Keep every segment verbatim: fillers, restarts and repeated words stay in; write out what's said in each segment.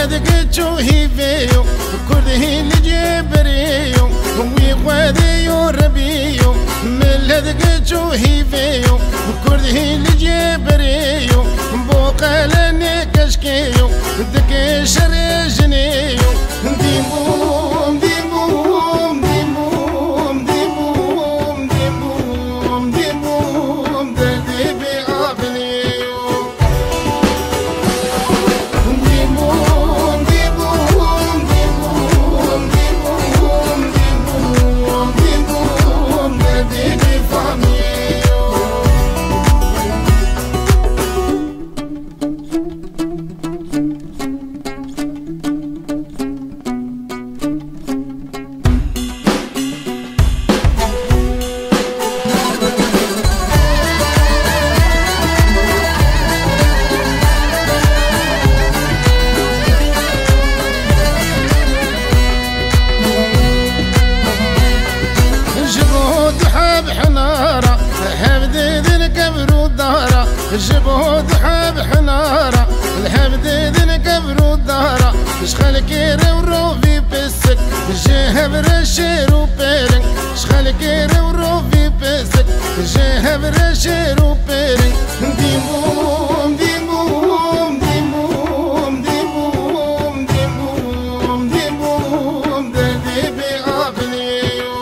ملدك تشوهي فيو كله اللي جبريو ويقوذيو ربيو ملدك تشوهي فيو كله اللي جبريو بوقلني كشكيو دك شرجنيو ديموم ديموم ديموم ديموم ديموم ديموم دردي بعقليو ديموم ديموم ديموم ديموم ديموم ديموم دردي بفهميو حنارة الحبد ذنكبر الدهرة جبهود حب حنارة الحبد ذنكبر الدهرة شخل كير وروفي بسك جهب رشير وبيرن شخل كير وروفي بسك جهب رشير وبيرن ديموم ديموم ديموم ديموم ديموم ديموم دردي بعقليو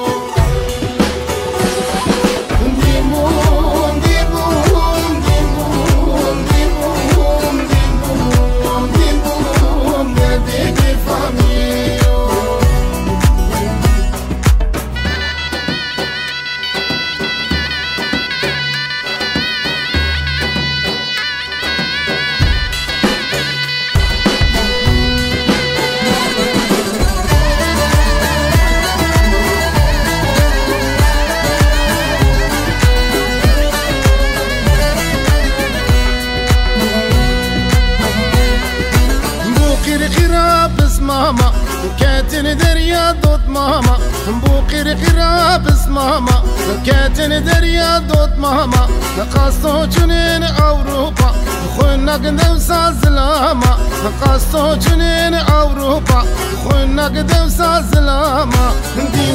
ماما كاتن دريا دوت ماما بوقير قرابس ماما كاتن دريا دوت ماما قاصو جنين اوروبا خونا قدم سازلاما قاصو جنين اوروبا خونا قدم سازلاما